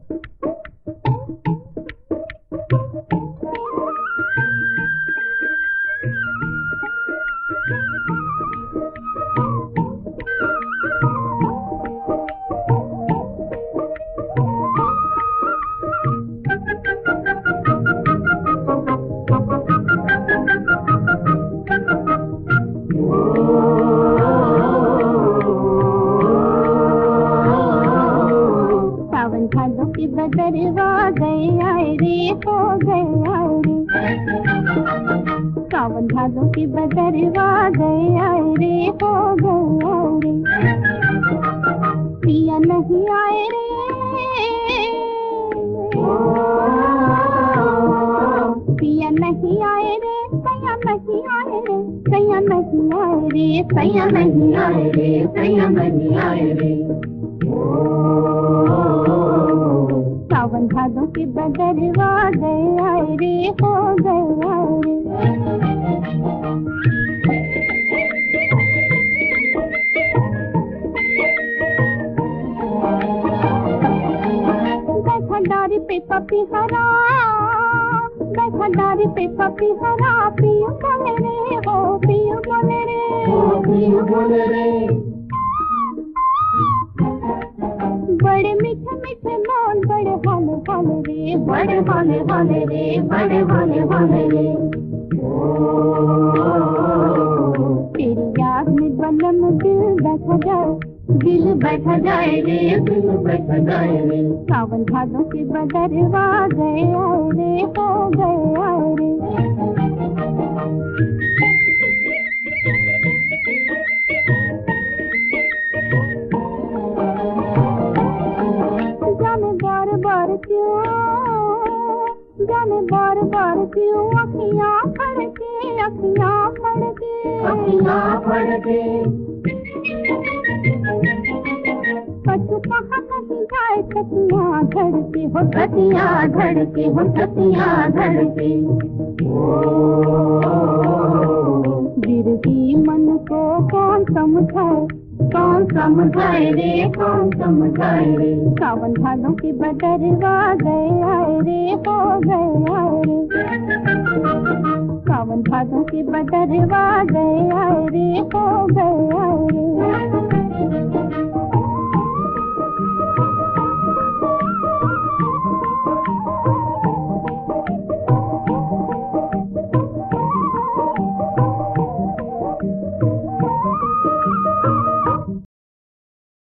बदरवा गया रे हो गया रे, सावन भादों की बदरवा गया रे हो गया रे, पिया नहीं आए रे, पिया नहीं आए रे, सैया नहीं आए रे, सैया नहीं आए रे, सैया नहीं आए रे, सैया नहीं आए रे। सावन भादों की बदरवा गया रे हो गया रे। बैठा डारी पे पपी हरा, बैठा डारी पे पपी हरा, पियो बोले रे हो, पियो बोले रे, पियो बोले रे। बड़े मीठे मीठे मौन, बड़े हाले हाले रे, बड़े हाले हाले रे, बड़े हाले हाले रे। तेरी याद में बलम दिल बैठा जाए, दिल बैठा जाए रे, दिल बैठा जाए रे। सावन भादों की बदरवा गया रे हो गया रे। जाने बार बार क्यों अखियाँ फड़के, अखियाँ फड़के, अखियाँ फड़के। कछु कहाँ कहीं जाए छतियाँ धड़के हो, छतियाँ धड़के हो, छतियाँ धड़के। गिरती मन को कौन समझाए, कौन समझाए रे, कौन समझाए रे। सावन भादों की बदरवा गया रे हो गया रे, सावन भादों की बदरवा गया रे हो गया रे।